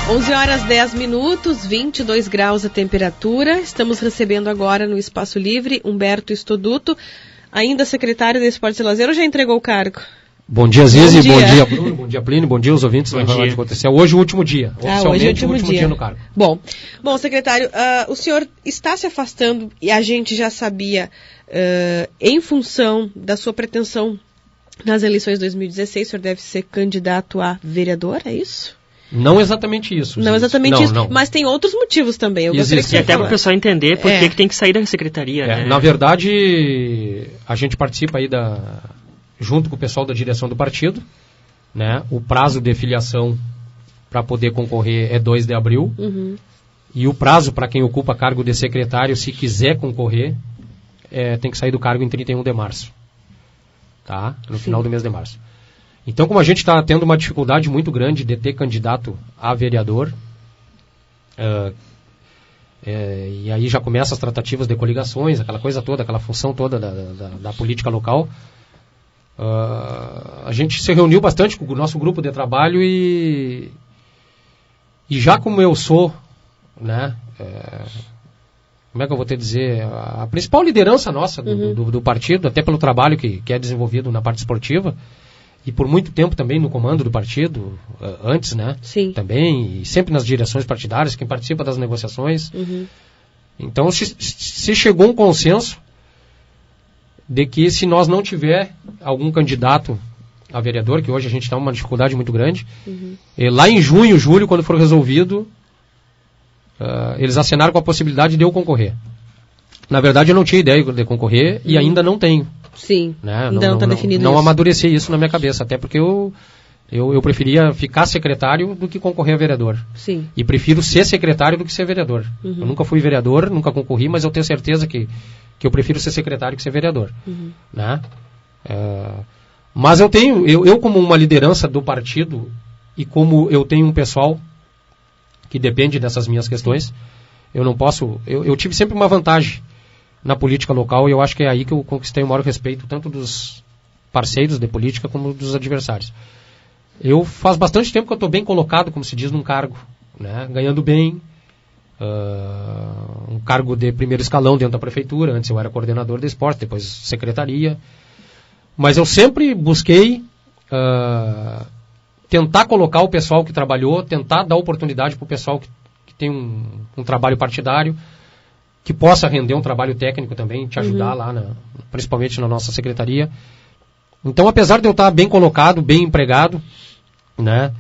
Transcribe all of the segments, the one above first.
11 horas 10 minutos, 22 graus a temperatura. Estamos recebendo agora no Espaço Livre Humberto Stoduto, ainda secretário de Esportes e Lazer, ou já entregou o cargo? Bom dia, Zizi, bom dia, Bruno, bom dia, Plínio, bom dia aos ouvintes. Bom dia. Aconteceu hoje o último dia, oficialmente hoje o último dia no cargo. Bom, secretário, o senhor está se afastando, e a gente já sabia, em função da sua pretensão nas eleições de 2016, o senhor deve ser candidato a vereador, é isso? Não exatamente isso. Não exatamente isso, mas tem outros motivos também. Eu gostaria que você até para o pessoal entender por que tem que sair da secretaria. Né? Na verdade, a gente participa aí junto com o pessoal da direção do partido, né? O prazo de filiação para poder concorrer é 2 de abril. Uhum. E o prazo para quem ocupa cargo de secretário, se quiser concorrer, tem que sair do cargo em 31 de março. Tá? No final do mês de março. Então, como a gente está tendo uma dificuldade muito grande de ter candidato a vereador, e aí já começam as tratativas de coligações, aquela coisa toda, aquela função toda da política local, a gente se reuniu bastante com o nosso grupo de trabalho e já como eu sou, né, como é que eu vou te dizer, a principal liderança nossa do partido, até pelo trabalho que é desenvolvido na parte esportiva, e por muito tempo também no comando do partido, antes, né? Sim. Também, e sempre nas direções partidárias, quem participa das negociações. Uhum. Então, se chegou um consenso de que se nós não tiver algum candidato a vereador, que hoje a gente está numa dificuldade muito grande, lá em junho, julho, quando for resolvido, eles assinaram com a possibilidade de eu concorrer. Na verdade, eu não tinha ideia de concorrer e ainda não tenho. Sim, né? Ainda não está definido não isso. amadureci isso na minha cabeça, até porque eu preferia ficar secretário do que concorrer a vereador. Sim. E prefiro ser secretário do que ser vereador. Uhum. Eu nunca fui vereador, nunca concorri, mas eu tenho certeza que eu prefiro ser secretário que ser vereador. Uhum. Né? Mas eu como uma liderança do partido e como eu tenho um pessoal que depende dessas minhas questões, eu não posso... Eu tive sempre uma vantagem na política local, e eu acho que é aí que eu conquistei o maior respeito, tanto dos parceiros de política como dos adversários. Faz bastante tempo que eu estou bem colocado, como se diz, num cargo, né? Ganhando bem, um cargo de primeiro escalão dentro da prefeitura. Antes eu era coordenador de esporte, depois secretaria, mas eu sempre busquei tentar colocar o pessoal que trabalhou, tentar dar oportunidade para o pessoal que tem um trabalho partidário, que possa render um trabalho técnico também, te ajudar lá, principalmente na nossa secretaria. Então, apesar de eu estar bem colocado, bem empregado, né,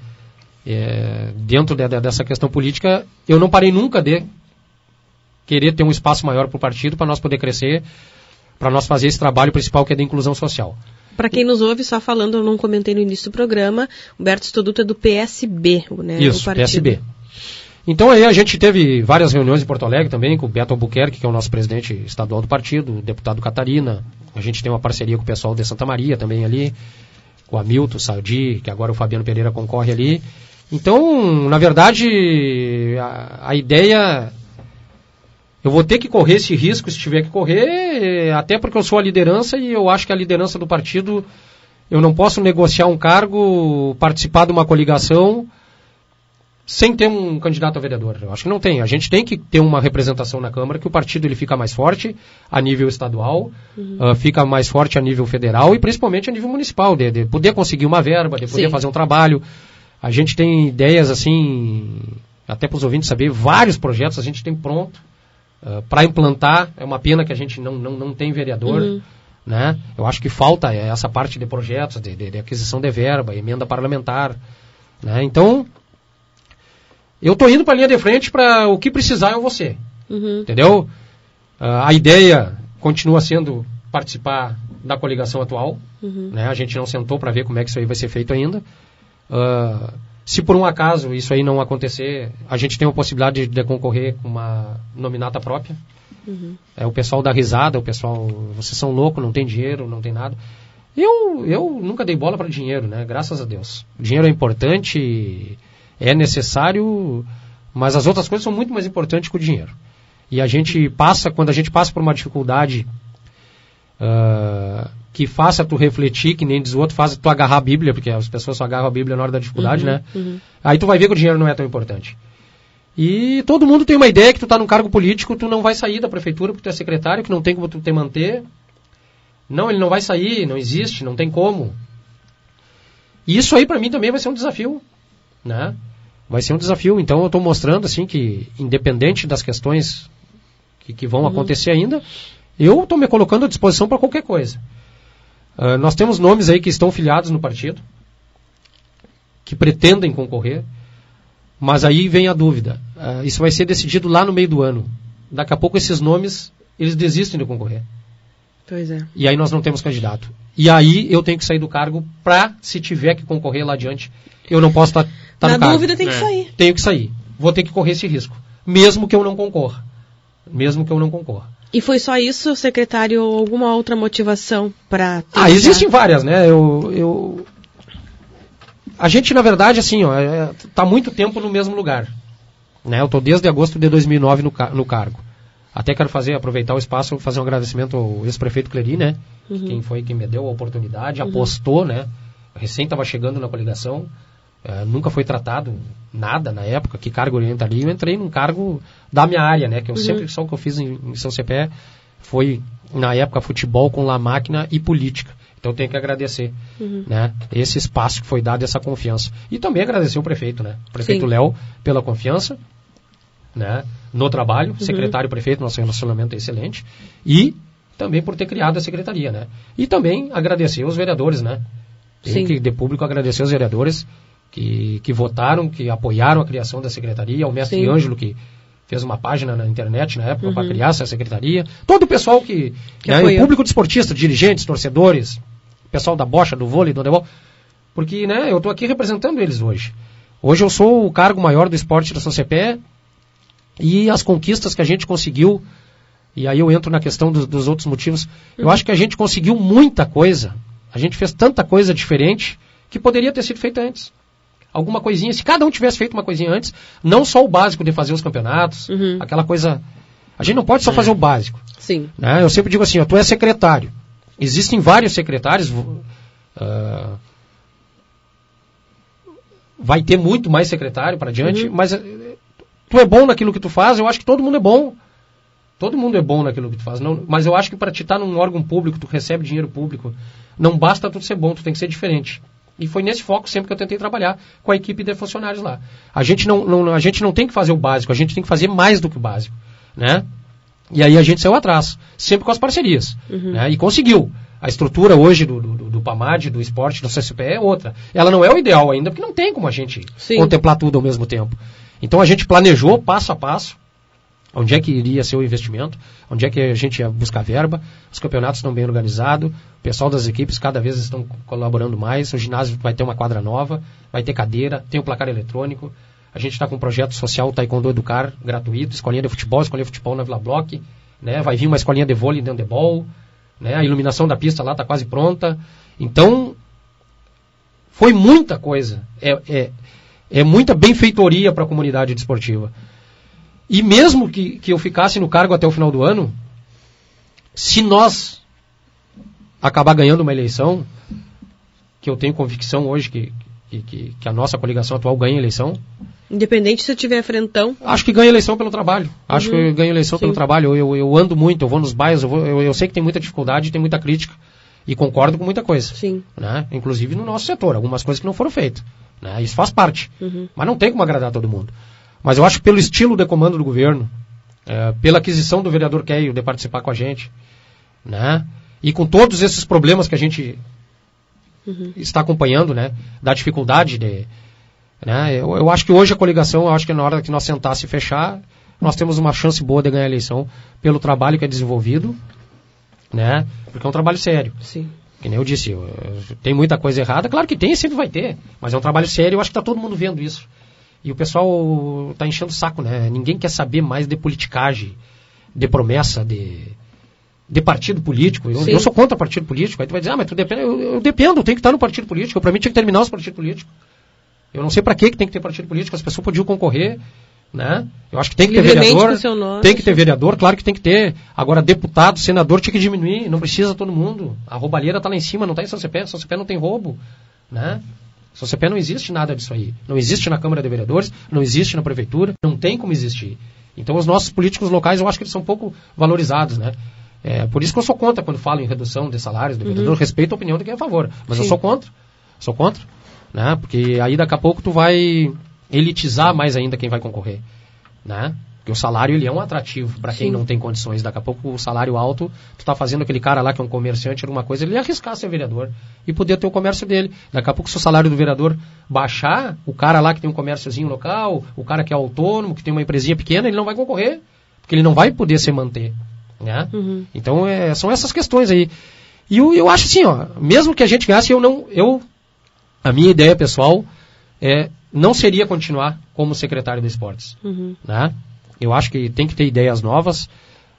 dentro dessa questão política, eu não parei nunca de querer ter um espaço maior para o partido, para nós poder crescer, para nós fazer esse trabalho principal que é da inclusão social. Para quem nos ouve, só falando, eu não comentei no início do programa, Humberto Stoduto é do PSB, né? Isso, o partido. PSB. Então aí a gente teve várias reuniões em Porto Alegre também, com o Beto Albuquerque, que é o nosso presidente estadual do partido, o deputado Catarina. A gente tem uma parceria com o pessoal de Santa Maria também ali, com o Hamilton, Sardi, que agora o Fabiano Pereira concorre ali. Então, na verdade, a ideia... Eu vou ter que correr esse risco se tiver que correr, até porque eu sou a liderança e eu acho que a liderança do partido, eu não posso negociar um cargo, participar de uma coligação sem ter um candidato a vereador. Eu acho que não tem. A gente tem que ter uma representação na Câmara, que o partido ele fica mais forte a nível estadual, fica mais forte a nível federal e principalmente a nível municipal, de poder conseguir uma verba, de poder fazer um trabalho. A gente tem ideias, assim, até para os ouvintes saber, vários projetos a gente tem pronto para implantar. É uma pena que a gente não tem vereador, né? Eu acho que falta essa parte de projetos, de aquisição de verba, emenda parlamentar, né? Então, eu estou indo para a linha de frente para o que precisar eu vou ser. Entendeu? A ideia continua sendo participar da coligação atual, né? A gente não sentou para ver como é que isso aí vai ser feito ainda. Se por um acaso isso aí não acontecer, a gente tem a possibilidade de concorrer com uma nominata própria. O pessoal dá risada, o pessoal, vocês são loucos, não tem dinheiro, não tem nada. Eu nunca dei bola para dinheiro, né? Graças a Deus. O dinheiro é importante, é necessário, mas as outras coisas são muito mais importantes que o dinheiro. E quando a gente passa por uma dificuldade, que faça tu refletir, que nem diz o outro, faz tu agarrar a Bíblia, porque as pessoas só agarram a Bíblia na hora da dificuldade, né? Aí tu vai ver que o dinheiro não é tão importante. E todo mundo tem uma ideia que tu tá num cargo político, tu não vai sair da prefeitura porque tu é secretário, que não tem como tu te manter. Não, ele não vai sair, não existe, não tem como. E isso aí pra mim também vai ser um desafio, né? Vai ser um desafio. Então eu tô mostrando assim que, independente das questões que vão acontecer ainda, eu tô me colocando à disposição para qualquer coisa. Nós temos nomes aí que estão filiados no partido, que pretendem concorrer, mas aí vem a dúvida. Isso vai ser decidido lá no meio do ano. Daqui a pouco esses nomes, eles desistem de concorrer. Pois é. E aí nós não temos candidato. E aí eu tenho que sair do cargo para, se tiver que concorrer lá adiante, eu não posso estar no cargo. Na dúvida tem que sair. Tenho que sair. Vou ter que correr esse risco. Mesmo que eu não concorra. E foi só isso, secretário, ou alguma outra motivação para... existem várias, né? A gente, na verdade, assim, tá muito tempo no mesmo lugar. Né? Eu estou desde agosto de 2009 no cargo. Até quero aproveitar o espaço, fazer um agradecimento ao ex-prefeito Cleri, né? Quem foi quem me deu a oportunidade, apostou, né? Recém estava chegando na coligação, nunca foi tratado nada na época, que cargo orientaria. Eu entrei num cargo da minha área, né? Que eu sempre, só o que eu fiz em São Cepé foi, na época, futebol com La Máquina e política. Então eu tenho que agradecer, né? Esse espaço que foi dado, essa confiança. E também agradecer o prefeito, né? O prefeito Léo, pela confiança, né? No trabalho, secretário-prefeito, nosso relacionamento é excelente, e também por ter criado a secretaria, né? E também agradecer os vereadores, né? Tenho que, de público, agradecer os vereadores que votaram, que apoiaram a criação da secretaria, ao mestre Ângelo, que fez uma página na internet na época para criar essa secretaria, todo o pessoal que né, o público desportista, dirigentes, torcedores, pessoal da bocha, do vôlei, do handebol, porque né, eu estou aqui representando eles hoje. Hoje eu sou o cargo maior do esporte da São Cepé, e as conquistas que a gente conseguiu, e aí eu entro na questão dos outros motivos, eu acho que a gente conseguiu muita coisa, a gente fez tanta coisa diferente que poderia ter sido feita antes. Alguma coisinha, se cada um tivesse feito uma coisinha antes, não só o básico de fazer os campeonatos, aquela coisa... A gente não pode só fazer o básico. Sim. Né? Eu sempre digo assim, tu é secretário. Existem vários secretários, vai ter muito mais secretário para diante, mas... Tu é bom naquilo que tu faz, eu acho que todo mundo é bom. Todo mundo é bom naquilo que tu faz. Não, mas eu acho que para te estar num órgão público, tu recebe dinheiro público, não basta tu ser bom, tu tem que ser diferente. E foi nesse foco sempre que eu tentei trabalhar com a equipe de funcionários lá. A gente não tem que fazer o básico, a gente tem que fazer mais do que o básico. Né? E aí a gente saiu atrás, sempre com as parcerias. Né? E conseguiu. A estrutura hoje do PAMAD, do esporte, do CSP é outra. Ela não é o ideal ainda, porque não tem como a gente contemplar tudo ao mesmo tempo. Então a gente planejou passo a passo onde é que iria ser o investimento, onde é que a gente ia buscar verba, os campeonatos estão bem organizados, o pessoal das equipes cada vez estão colaborando mais, o ginásio vai ter uma quadra nova, vai ter cadeira, tem o placar eletrônico, a gente está com um projeto social Taekwondo Educar, gratuito, escolinha de futebol na Vila Bloch, né? Vai vir uma escolinha de vôlei e de handebol, né? A iluminação da pista lá está quase pronta, então foi muita coisa, é muita benfeitoria para a comunidade desportiva. E mesmo que eu ficasse no cargo até o final do ano, se nós acabar ganhando uma eleição, que eu tenho convicção hoje que a nossa coligação atual ganha a eleição. Independente se eu tiver frentão. Acho que ganha eleição pelo trabalho. Acho que eu ganho eleição pelo trabalho. Eu ando muito, eu vou nos bairros, eu sei que tem muita dificuldade, tem muita crítica. E concordo com muita coisa. Sim. Né? Inclusive no nosso setor, algumas coisas que não foram feitas. Né? Isso faz parte. Mas não tem como agradar todo mundo. Mas eu acho que pelo estilo de comando do governo, pela aquisição do vereador Keio de participar com a gente, né? E com todos esses problemas que a gente está acompanhando, né? Da dificuldade de... Né? Eu acho que hoje a coligação, eu acho que na hora que nós sentar e fechar, nós temos uma chance boa de ganhar a eleição pelo trabalho que é desenvolvido, né? Porque é um trabalho sério. Sim. Que nem eu disse, tem muita coisa errada, claro que tem, sempre vai ter, mas é um trabalho sério, eu acho que está todo mundo vendo isso. E o pessoal está enchendo o saco, né? Ninguém quer saber mais de politicagem, de promessa, de partido político. Eu sou contra partido político. Aí tu vai dizer, mas tu depende. Eu dependo, eu tenho que estar no partido político. Para mim tinha que terminar os partidos políticos. Eu não sei para que tem que ter partido político. As pessoas podiam concorrer né? Eu acho que tem que ter vereador, tem que ter vereador, claro que tem que ter. Agora, deputado, senador, tinha que diminuir, não precisa todo mundo. A roubalheira está lá em cima, não está em São Cepé não tem roubo, né? São Cepé não existe nada disso aí. Não existe na Câmara de Vereadores, não existe na Prefeitura, não tem como existir. Então, os nossos políticos locais, eu acho que eles são pouco valorizados, né? Por isso que eu sou contra quando falo em redução de salários do vereador. Respeito a opinião de quem é a favor, mas eu sou contra, né? Porque aí daqui a pouco tu vai elitizar mais ainda quem vai concorrer, né? Porque o salário ele é um atrativo para quem não tem condições. Daqui a pouco o salário alto, tu tá fazendo aquele cara lá que é um comerciante, alguma coisa, ele ia arriscar ser vereador e poder ter o comércio dele. Daqui a pouco se o salário do vereador baixar, o cara lá que tem um comérciozinho local, o cara que é autônomo, que tem uma empresinha pequena, ele não vai concorrer, porque ele não vai poder se manter, né? Então são essas questões aí. E eu acho assim, ó, mesmo que a gente ganhasse, a minha ideia pessoal não seria continuar como secretário de esportes, né? Eu acho que tem que ter ideias novas,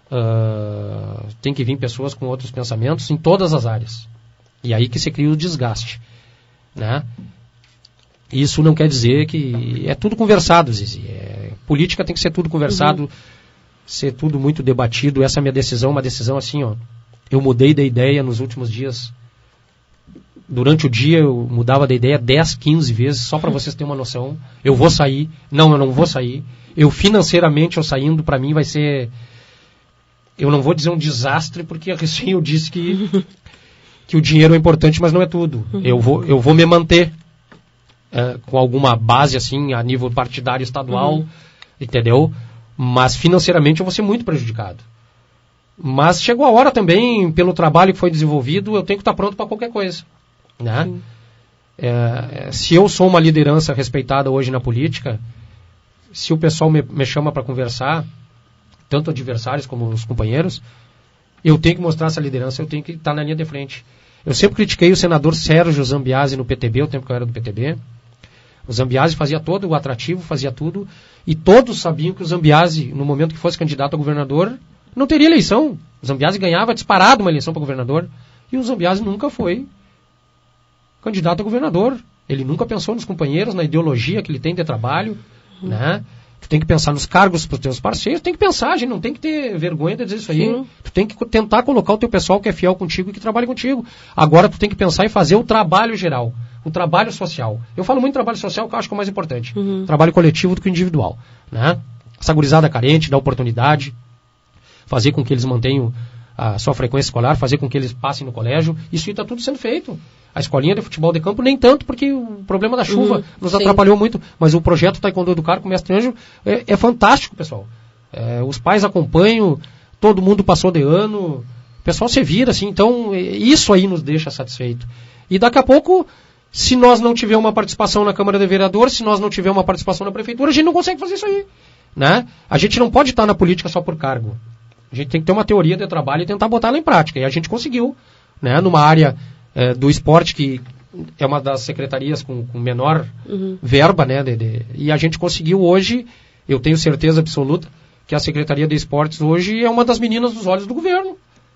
tem que vir pessoas com outros pensamentos em todas as áreas. E aí que se cria o desgaste, né? Isso não quer dizer que é tudo conversado, Zizi. Política tem que ser tudo conversado, ser tudo muito debatido. Essa é a minha decisão, uma decisão assim, ó. Eu mudei de ideia nos últimos dias. Durante o dia eu mudava de ideia 10, 15 vezes, só para vocês terem uma noção. Eu vou sair. Não, eu não vou sair. Financeiramente, eu saindo, para mim vai ser... Eu não vou dizer um desastre, porque assim eu disse que o dinheiro é importante, mas não é tudo. Eu vou me manter com alguma base, assim, a nível partidário estadual, entendeu? Mas financeiramente eu vou ser muito prejudicado. Mas chegou a hora também, pelo trabalho que foi desenvolvido, eu tenho que estar pronto para qualquer coisa, né? Se eu sou uma liderança respeitada hoje na política, se o pessoal me chama para conversar, tanto adversários como os companheiros, eu tenho que mostrar essa liderança, eu tenho que estar na linha de frente. Eu sempre critiquei o senador Sérgio Zambiase no PTB, o tempo que eu era do PTB. O Zambiase fazia todo o atrativo, fazia tudo, e todos sabiam que o Zambiase, no momento que fosse candidato a governador, não teria eleição. O Zambiase ganhava disparado uma eleição para governador, e o Zambiase nunca foi candidato a governador. Ele nunca pensou nos companheiros, na ideologia que ele tem de trabalho, né? Tu tem que pensar nos cargos para os teus parceiros, tem que pensar, a gente não tem que ter vergonha de dizer isso aí. Sim. Tu tem que tentar colocar o teu pessoal que é fiel contigo e que trabalha contigo. Agora tu tem que pensar em fazer o trabalho geral, o trabalho social. Eu falo muito em trabalho social, que eu acho que é o mais importante. Trabalho coletivo do que individual, né? Essa gurizada carente, dar oportunidade, fazer com que eles mantenham a sua frequência escolar, fazer com que eles passem no colégio. Isso aí está tudo sendo feito. A escolinha de futebol de campo nem tanto, porque o problema da chuva nos atrapalhou muito. Mas o projeto Taekwondo Educar com o Mestre Ângelo é fantástico, pessoal. Os pais acompanham, todo mundo passou de ano, o pessoal se vira, assim. Então, isso aí nos deixa satisfeito. E daqui a pouco, se nós não tivermos uma participação na Câmara de Vereadores, se nós não tivermos uma participação na Prefeitura, a gente não consegue fazer isso aí, né? A gente não pode estar na política só por cargo. A gente tem que ter uma teoria de trabalho e tentar botar ela em prática. E a gente conseguiu, né, numa área do esporte, que é uma das secretarias com menor verba, né, e a gente conseguiu hoje, eu tenho certeza absoluta, que a Secretaria de Esportes hoje é uma das meninas dos olhos do governo,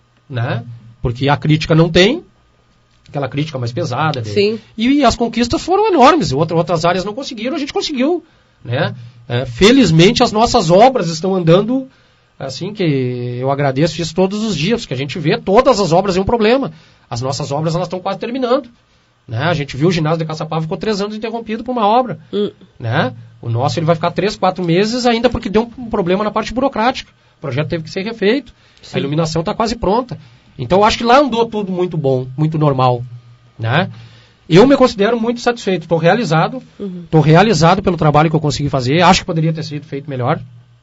né? Porque a crítica não tem, aquela crítica mais pesada. Sim. E as conquistas foram enormes, outras áreas não conseguiram, a gente conseguiu, né? Felizmente as nossas obras estão andando assim, que eu agradeço isso todos os dias, porque a gente vê todas as obras é um problema. As nossas obras, elas estão quase terminando, né? A gente viu o ginásio de Caçapava ficou 3 anos interrompido por uma obra, né? O nosso ele vai ficar 3, 4 meses ainda porque deu um problema na parte burocrática. O projeto teve que ser refeito. Sim. A iluminação está quase pronta. Então eu acho que lá andou tudo muito bom, muito normal, né? Eu me considero muito satisfeito, estou realizado pelo trabalho que eu consegui fazer. Acho que poderia ter sido feito melhor.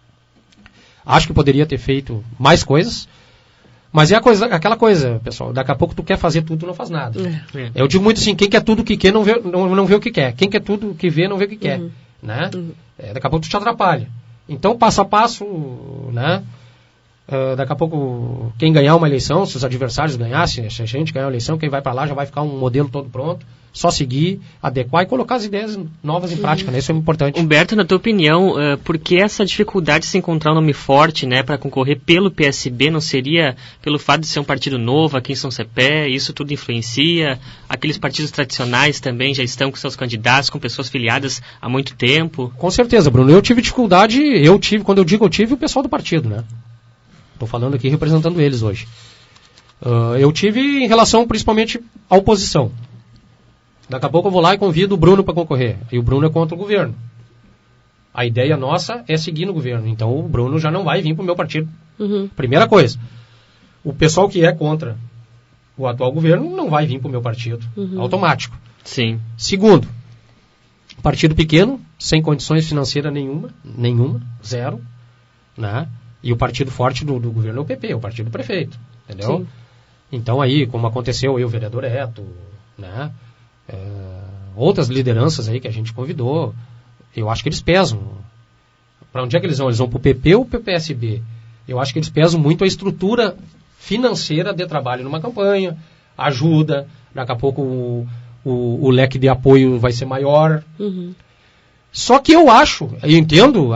Acho que poderia ter feito mais coisas. Mas aquela coisa, pessoal, daqui a pouco tu quer fazer tudo e não faz nada. Eu digo muito assim, quem quer tudo o que quer não vê o que quer. Quem quer tudo o que vê não vê o que quer, né? Daqui a pouco tu te atrapalha. Então, passo a passo, né? Daqui a pouco, quem ganhar uma eleição, se os adversários ganhassem, se a gente ganhar uma eleição, quem vai para lá já vai ficar um modelo todo pronto, só seguir, adequar e colocar as ideias novas em prática, né? Isso é importante. Humberto, na tua opinião, por que essa dificuldade de se encontrar um nome forte, né, para concorrer pelo PSB? Não seria pelo fato de ser um partido novo aqui em São Cepé? Isso tudo influencia? Aqueles partidos tradicionais também já estão com seus candidatos, com pessoas filiadas há muito tempo? Com certeza, Bruno. Eu tive dificuldade, quando eu digo eu tive, o pessoal do partido, né? Estou falando aqui representando eles hoje. Eu tive em relação principalmente à oposição. Daqui a pouco eu vou lá e convido o Bruno para concorrer. E o Bruno é contra o governo. A ideia nossa é seguir no governo. Então o Bruno já não vai vir para o meu partido. Primeira coisa. O pessoal que é contra o atual governo não vai vir para o meu partido. Automático. Sim. Segundo, partido pequeno, sem condições financeiras nenhuma, zero, né? E o partido forte do governo é o PP, o partido do prefeito, entendeu? Sim. Então aí, como aconteceu aí o vereador Eto, né? Outras lideranças aí que a gente convidou, eu acho que eles pesam. Para onde é que eles vão? Eles vão para o PP ou para o PSB? Eu acho que eles pesam muito a estrutura financeira de trabalho numa campanha, ajuda, daqui a pouco o leque de apoio vai ser maior. Só que eu entendo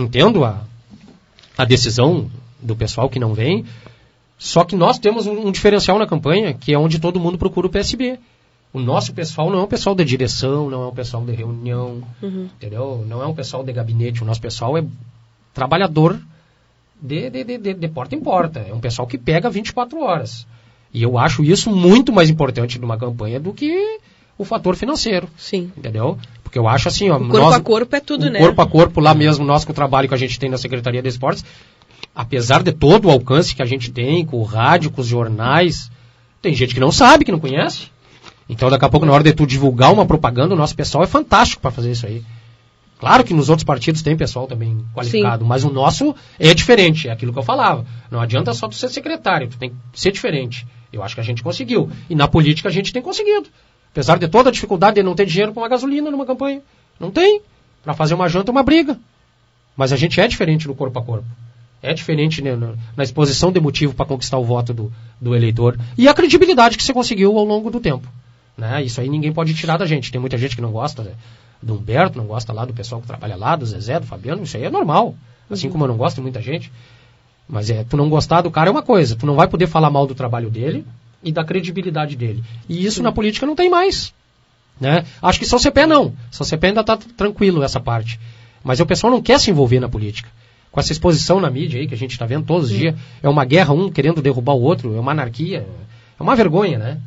a decisão do pessoal que não vem, só que nós temos um diferencial na campanha, que é onde todo mundo procura o PSB. O nosso pessoal não é um pessoal de direção, não é um pessoal de reunião, entendeu? Não é um pessoal de gabinete, o nosso pessoal é trabalhador de porta em porta, é um pessoal que pega 24 horas. E eu acho isso muito mais importante numa campanha do que o fator financeiro. Sim. Entendeu? Porque eu acho assim, ó... O corpo a corpo é tudo, né? Corpo a corpo, lá mesmo, nós com o trabalho que a gente tem na Secretaria de Esportes, apesar de todo o alcance que a gente tem, com o rádio, com os jornais, tem gente que não sabe, que não conhece. Então, daqui a pouco, na hora de tu divulgar uma propaganda, o nosso pessoal é fantástico para fazer isso aí. Claro que nos outros partidos tem pessoal também qualificado, mas o nosso é diferente, é aquilo que eu falava. Não adianta só tu ser secretário, tu tem que ser diferente. Eu acho que a gente conseguiu. E na política a gente tem conseguido. Apesar de toda a dificuldade de não ter dinheiro para uma gasolina numa campanha. Não tem. Para fazer uma janta, uma briga. Mas a gente é diferente no corpo a corpo. É diferente, né, na exposição de motivo para conquistar o voto do eleitor. E a credibilidade que você conseguiu ao longo do tempo. Né? Isso aí ninguém pode tirar da gente. Tem muita gente que não gosta, né, do Humberto, não gosta lá do pessoal que trabalha lá, do Zezé, do Fabiano. Isso aí é normal. Assim como eu não gosto de muita gente. Mas tu não gostar do cara é uma coisa. Tu não vai poder falar mal do trabalho dele e da credibilidade dele. E isso na política não tem mais. Né? Acho que São Cepé não. São Cepé ainda está tranquilo essa parte. Mas o pessoal não quer se envolver na política. Com essa exposição na mídia aí que a gente está vendo todos os dias, é uma guerra, um querendo derrubar o outro, é uma anarquia, é uma vergonha, né?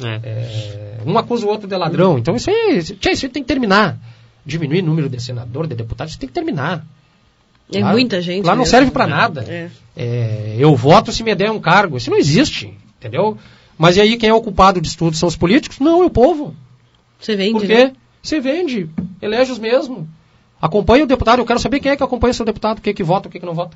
Um acusa o outro de ladrão. Então isso aí tem que terminar. Diminuir o número de senador, de deputados, isso tem que terminar. É muita gente. Lá não serve para nada. Eu voto se me der um cargo. Isso não existe, entendeu? Mas e aí quem é o culpado disso tudo? São os políticos? Não, é o povo. Você vende, Por quê? Você vende. Elege os mesmos. Acompanha o deputado. Eu quero saber quem é que acompanha o seu deputado, o que vota, o que não vota.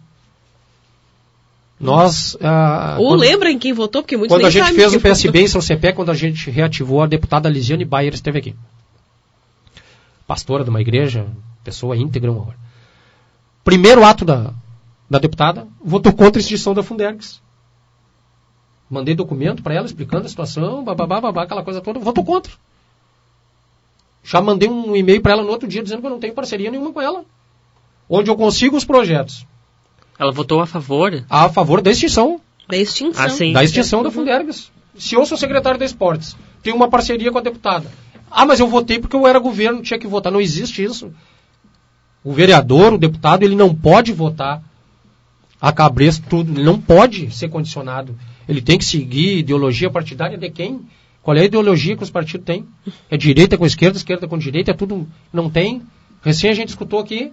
Nós... Ou lembra em quem votou, porque muitos quando nem a gente sabem fez quem o PSB votou. em São Cepé, quando a gente reativou, a deputada Lisiane Bayer esteve aqui. Pastora de uma igreja, pessoa íntegra, um amor. Primeiro ato da deputada, votou contra a extinção da Fundergs. Mandei documento para ela explicando a situação, aquela coisa toda, votou contra. Já mandei um e-mail para ela no outro dia dizendo que eu não tenho parceria nenhuma com ela. Onde eu consigo os projetos. Ela votou a favor? A favor da extinção. Da extinção. Sim. Da extinção da Fundergs. Se eu sou secretário de Esportes, tenho uma parceria com a deputada. Mas eu votei porque eu era governo, tinha que votar. Não existe isso. O vereador, o deputado, ele não pode votar a cabresto tudo. Ele não pode ser condicionado. Ele tem que seguir ideologia partidária de quem? Qual é a ideologia que os partidos têm? É direita com esquerda com direita, é tudo... Não tem. Recém a gente escutou aqui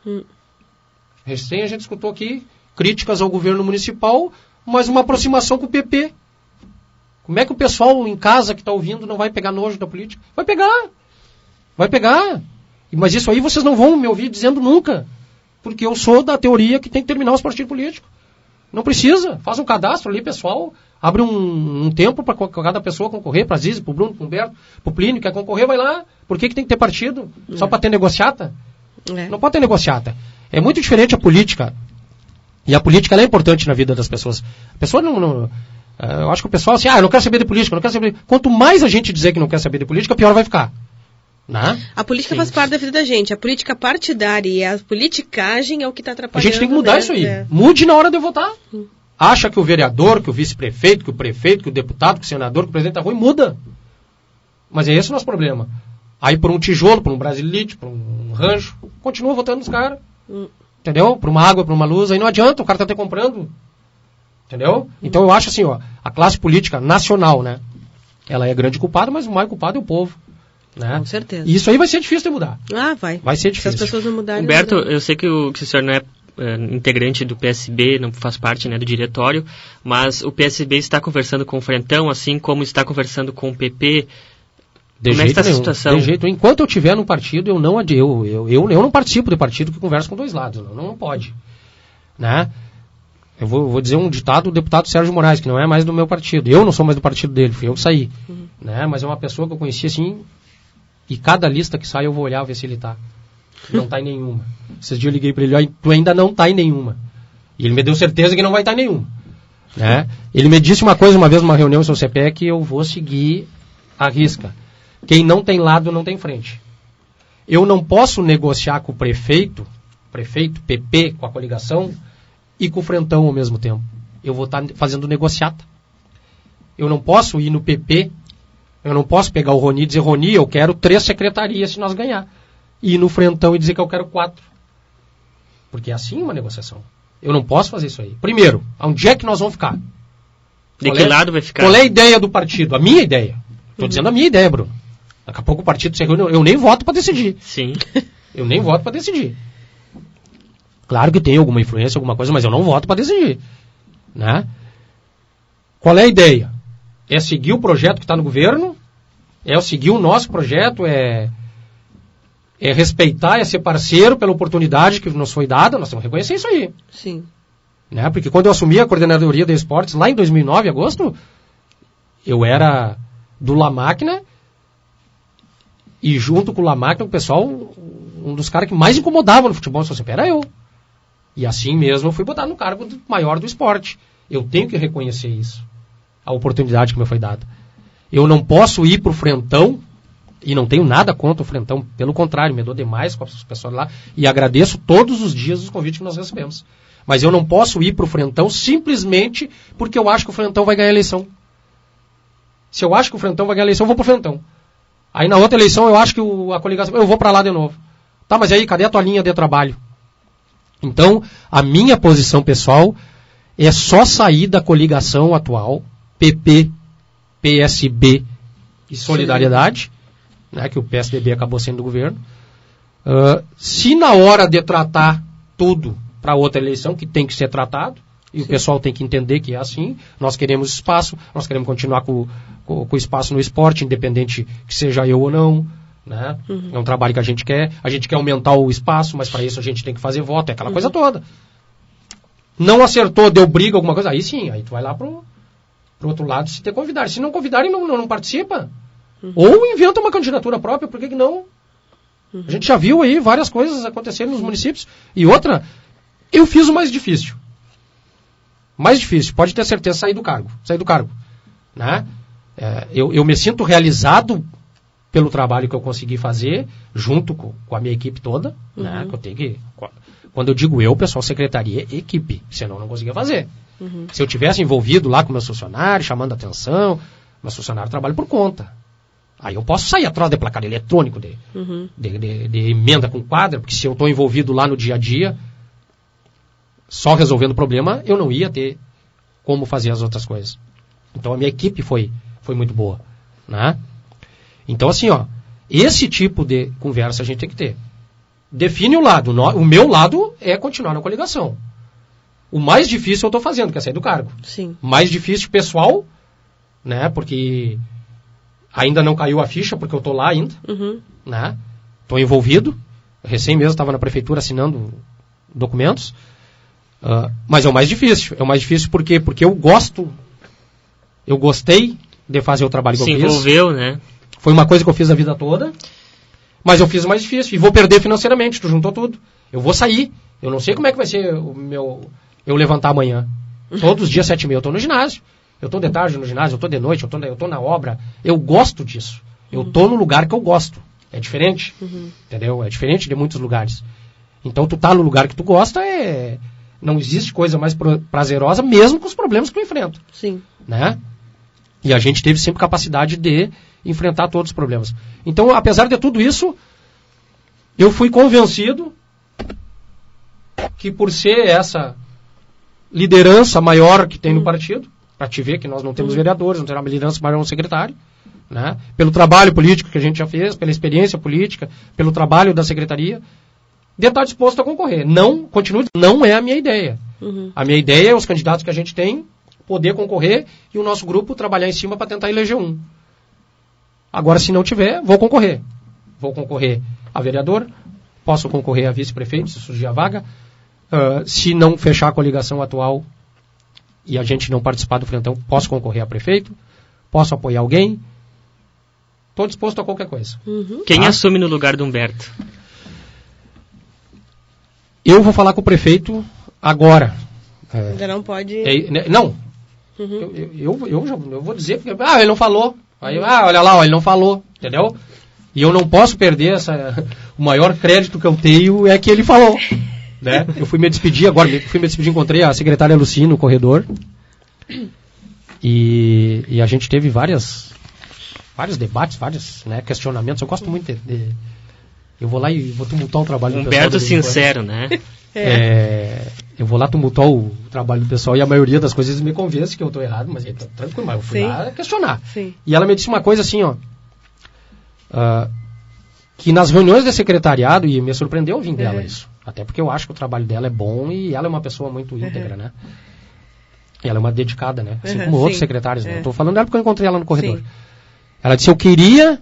críticas ao governo municipal, mas uma aproximação com o PP. Como é que o pessoal em casa que está ouvindo não vai pegar nojo da política? Vai pegar. Mas isso aí vocês não vão me ouvir dizendo nunca. Porque eu sou da teoria que tem que terminar os partidos políticos. Não precisa. Faz um cadastro ali, pessoal. Abre um tempo para cada pessoa concorrer, para a Zizi, para o Bruno, para o Humberto, para o Plínio, quer concorrer, vai lá. Por que tem que ter partido? Só para ter negociata? Não pode ter negociata. É muito diferente a política E a política ela é importante na vida das pessoas. A pessoa não eu acho que o pessoal assim, eu não quero saber de política, não quero saber. Quanto mais a gente dizer que não quer saber de política, pior vai ficar. Né? A política faz parte da vida da gente. A política partidária e a politicagem é o que está atrapalhando. A gente tem que mudar isso aí. Mude na hora de votar. Acha que o vereador, que o vice-prefeito, que o prefeito, que o deputado, que o senador, que o presidente tá ruim, muda. Mas é esse o nosso problema. Aí por um tijolo, por um brasilite, por um rancho, continua votando nos caras. Entendeu? Por uma água, por uma luz, aí não adianta, o cara tá até comprando. Entendeu? Então eu acho assim, a classe política nacional, né? Ela é grande culpada, mas o mais culpado é o povo. Né? Com certeza. E isso aí vai ser difícil de mudar. Vai. Vai ser difícil. Se as pessoas não mudarem... Humberto, eu sei que o senhor não é integrante do PSB, não faz parte, né, do diretório, mas o PSB está conversando com o Frentão, assim como está conversando com o PP. Como é que está essa situação? De jeito, enquanto eu estiver no partido, eu não participo do partido que conversa com dois lados. Não pode. Né? Eu vou dizer um ditado do deputado Sérgio Moraes, que não é mais do meu partido. Eu não sou mais do partido dele, fui eu que saí. Né? Mas é uma pessoa que eu conheci assim, e cada lista que sai eu vou olhar ver se ele está. Não está em nenhuma. Esses dias eu liguei para ele, tu ainda não está em nenhuma. E ele me deu certeza que não vai estar em nenhuma. Né? Ele me disse uma coisa uma vez numa reunião em São Cepé, que eu vou seguir a risca. Quem não tem lado não tem frente. Eu não posso negociar com o prefeito, PP, com a coligação, e com o Frentão ao mesmo tempo. Eu vou estar fazendo negociata. Eu não posso ir no PP, eu não posso pegar o Roni e dizer, Roni, eu quero 3 secretarias se nós ganhar. E ir no Frentão e dizer que eu quero 4. Porque é assim uma negociação. Eu não posso fazer isso aí. Primeiro, onde é que nós vamos ficar? De que lado vai ficar? Qual é a ideia do partido? A minha ideia. Estou dizendo a minha ideia, Bruno. Daqui a pouco o partido se reúne, eu nem voto para decidir. Sim. Eu nem voto para decidir. Claro que tem alguma influência, alguma coisa, mas eu não voto para decidir. Né? Qual é a ideia? É seguir o projeto que está no governo? É seguir o nosso projeto? É respeitar, é ser parceiro pela oportunidade que nos foi dada? Nós temos que reconhecer isso aí. Sim. Né? Porque quando eu assumi a coordenadoria de esportes, lá em 2009, agosto, eu era do La Máquina, e junto com o La Máquina, o pessoal, um dos caras que mais incomodava no futebol social era eu. E assim mesmo eu fui botado no cargo maior do esporte. Eu tenho que reconhecer isso. A oportunidade que me foi dada. Eu não posso ir para o Frentão, e não tenho nada contra o Frentão, pelo contrário, me dou demais com as pessoas lá, e agradeço todos os dias os convites que nós recebemos. Mas eu não posso ir para o Frentão simplesmente porque eu acho que o Frentão vai ganhar a eleição. Se eu acho que o Frentão vai ganhar a eleição, eu vou para o Frentão. Aí na outra eleição eu acho que a coligação, eu vou para lá de novo. Tá, mas aí cadê a tua linha de trabalho? Então, a minha posição pessoal é só sair da coligação atual, PP, PSB e Solidariedade, né, que o PSDB acabou sendo do governo. Se na hora de tratar tudo para outra eleição, que tem que ser tratado, e o pessoal tem que entender que é assim, nós queremos espaço, nós queremos continuar com o espaço no esporte, independente que seja eu ou não. Né? É um trabalho que a gente quer aumentar o espaço, mas para isso a gente tem que fazer voto, é aquela coisa toda. Não acertou, deu briga, alguma coisa, aí sim, aí tu vai lá pro outro lado se te convidarem. Se não convidarem, não participa. Ou inventa uma candidatura própria, por que não? A gente já viu aí várias coisas acontecerem nos municípios. E outra, eu fiz o mais difícil. Mais difícil, pode ter certeza, sair do cargo. Né? Eu me sinto realizado pelo trabalho que eu consegui fazer, junto com a minha equipe toda, né? Que eu tenho que, quando eu digo eu, pessoal, secretaria, equipe, senão eu não conseguia fazer. Se eu tivesse envolvido lá com meus funcionários, chamando atenção, meus funcionários trabalham por conta. Aí eu posso sair atrás de placar eletrônico, de emenda com quadra, porque se eu estou envolvido lá no dia a dia, só resolvendo o problema, eu não ia ter como fazer as outras coisas. Então a minha equipe foi muito boa, né? Então, assim, esse tipo de conversa a gente tem que ter. Define o lado. O meu lado é continuar na coligação. O mais difícil eu estou fazendo, que é sair do cargo. Sim. Mais difícil pessoal, né? Porque ainda não caiu a ficha, porque eu estou lá ainda. Né? Estou envolvido. Recém mesmo estava na prefeitura assinando documentos. Mas é o mais difícil. É o mais difícil porque eu gostei de fazer o trabalho que eu fiz. Se envolveu, né? Foi uma coisa que eu fiz a vida toda, mas eu fiz o mais difícil. E vou perder financeiramente, tu juntou tudo. Eu vou sair. Eu não sei como é que vai ser eu levantar amanhã. Todos os dias, 7h30, eu estou no ginásio. Eu estou de tarde no ginásio, eu estou de noite, eu estou na obra. Eu gosto disso. Eu estou no lugar que eu gosto. É diferente, entendeu? É diferente de muitos lugares. Então, tu tá no lugar que tu gosta, não existe coisa mais prazerosa, mesmo com os problemas que eu enfrento. Sim. Né? E a gente teve sempre capacidade de enfrentar todos os problemas. Então, apesar de tudo isso, eu fui convencido que por ser essa liderança maior que tem no partido, para te ver que nós não temos vereadores, não temos uma liderança maior no secretário, né? Pelo trabalho político que a gente já fez, pela experiência política, pelo trabalho da secretaria, de estar disposto a concorrer. Não é a minha ideia. A minha ideia é os candidatos que a gente tem poder concorrer e o nosso grupo trabalhar em cima para tentar eleger um. Agora, se não tiver, vou concorrer. Vou concorrer a vereador, posso concorrer a vice-prefeito, se surgir a vaga. Se não fechar a coligação atual e a gente não participar do Frentão, posso concorrer a prefeito, posso apoiar alguém. Estou disposto a qualquer coisa. Quem assume no lugar do Humberto? Eu vou falar com o prefeito agora. Ainda não pode... Não. Eu vou dizer, porque ele não falou. Aí, olha lá, ele não falou, entendeu? E eu não posso perder o maior crédito que eu tenho é que ele falou. Né? Eu fui me despedir agora, encontrei a secretária Luci no corredor. E a gente teve vários debates, vários, né, questionamentos. Eu gosto muito de eu vou lá e vou tumultuar o trabalho do pessoal. Humberto sincero, né? Eu vou lá tumultuar o trabalho do pessoal e a maioria das coisas me convence que eu estou errado, mas tá tranquilo, mas eu fui lá questionar. Sim. E ela me disse uma coisa assim, que nas reuniões de secretariado, e me surpreendeu ouvir dela isso, até porque eu acho que o trabalho dela é bom e ela é uma pessoa muito íntegra, né? E ela é uma dedicada, né? Assim como outros secretários, né? Eu estou falando dela porque eu encontrei ela no corredor. Sim. Ela disse, eu queria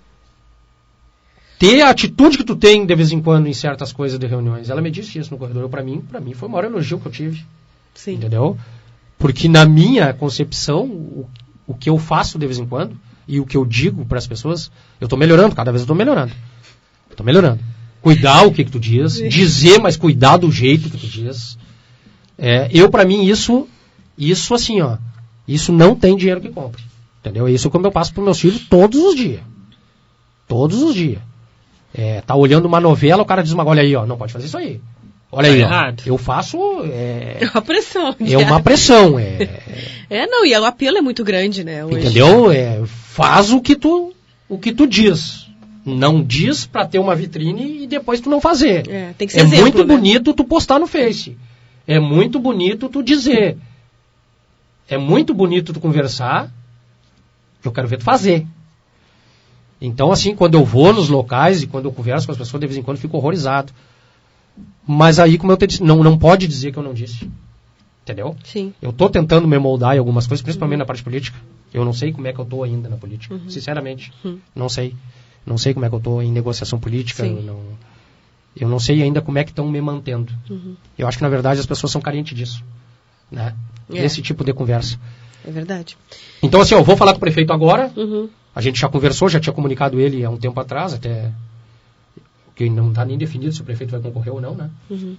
ter a atitude que tu tem de vez em quando em certas coisas de reuniões. Ela me disse isso no corredor. Para mim foi o maior elogio que eu tive. Sim. Entendeu? Porque na minha concepção, o que eu faço de vez em quando e o que eu digo para as pessoas, eu estou melhorando, cada vez eu estou melhorando. Estou melhorando. Cuidar o que tu diz, dizer, mas cuidar do jeito que tu diz. Para mim, isso assim, isso não tem dinheiro que compre. Entendeu? Isso é como eu passo para meus filhos todos os dias. Todos os dias. Tá olhando uma novela, o cara diz, olha aí, não pode fazer isso aí. Olha aí, errado. Eu faço... É uma pressão. É uma pressão. E o apelo é muito grande, né? Hoje. Entendeu? Faz o que tu diz. Não diz pra ter uma vitrine e depois tu não fazer. Tem que ser exemplo, muito né? bonito tu postar no Face. É muito bonito tu dizer. É muito bonito tu conversar. Eu quero ver tu fazer. Então, assim, quando eu vou nos locais e quando eu converso com as pessoas, de vez em quando, eu fico horrorizado. Mas aí, como eu te disse, não pode dizer que eu não disse. Entendeu? Sim. Eu estou tentando me moldar em algumas coisas, principalmente na parte política. Eu não sei como é que eu estou ainda na política. Sinceramente. Não sei. Não sei como é que eu estou em negociação política. Eu não sei ainda como é que estão me mantendo. Eu acho que, na verdade, as pessoas são carentes disso. Né? Esse tipo de conversa. É verdade. Então, assim, eu vou falar com o prefeito agora. A gente já conversou, já tinha comunicado ele há um tempo atrás, até que não está nem definido se o prefeito vai concorrer ou não, né?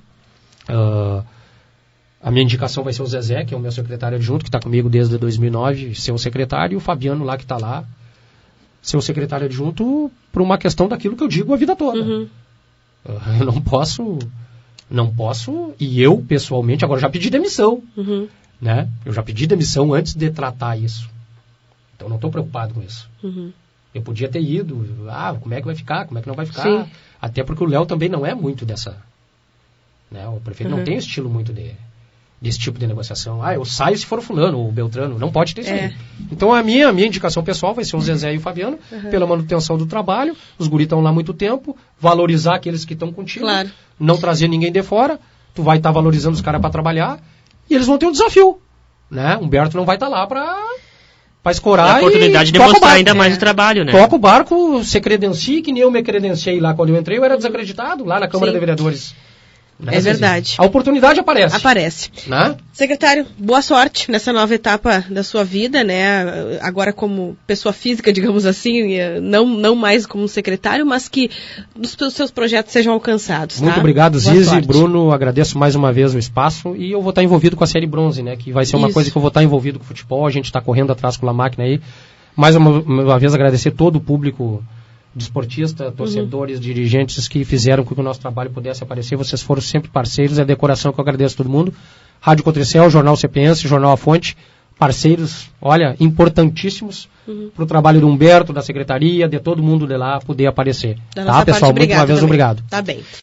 A minha indicação vai ser o Zezé, que é o meu secretário adjunto, que está comigo desde 2009, ser o secretário, e o Fabiano lá, que está lá, ser o secretário adjunto por uma questão daquilo que eu digo a vida toda. Eu não posso, e eu, pessoalmente, agora já pedi demissão, né? Eu já pedi demissão antes de tratar isso. Então, não estou preocupado com isso. Eu podia ter ido, como é que vai ficar, como é que não vai ficar. Sim. Até porque o Léo também não é muito dessa... Né? O prefeito não tem estilo muito desse tipo de negociação. Eu saio se for o fulano ou o Beltrano. Não pode ter isso aí. Então, a minha indicação pessoal vai ser o Zezé e o Fabiano, pela manutenção do trabalho. Os guris estão lá há muito tempo. Valorizar aqueles que estão contigo. Claro. Não trazer ninguém de fora. Tu vai estar valorizando os caras para trabalhar. E eles vão ter um desafio. Né? Humberto não vai estar lá para escorar a oportunidade de mostrar ainda mais o trabalho, né? Toca o barco, se credencie, que nem eu me credenciei lá quando eu entrei, eu era desacreditado lá na Câmara de Vereadores. É verdade. A oportunidade aparece. Aparece. Né? Secretário, boa sorte nessa nova etapa da sua vida, né? Agora como pessoa física, digamos assim, não mais como secretário, mas que os seus projetos sejam alcançados. Tá? Muito obrigado, boa Zizi, sorte. Bruno, agradeço mais uma vez o espaço e eu vou estar envolvido com a Série Bronze, né? Que vai ser uma coisa que eu vou estar envolvido com o futebol, a gente está correndo atrás com a máquina aí. Mais uma vez agradecer todo o público desportista, torcedores, dirigentes que fizeram com que o nosso trabalho pudesse aparecer. Vocês foram sempre parceiros, é a decoração que eu agradeço a todo mundo. Rádio Cotricel, Jornal CPense, Jornal A Fonte, parceiros, olha, importantíssimos para o trabalho do Humberto, da secretaria, de todo mundo de lá poder aparecer. Tá, pessoal? Muito uma vez, obrigado. Tá bem.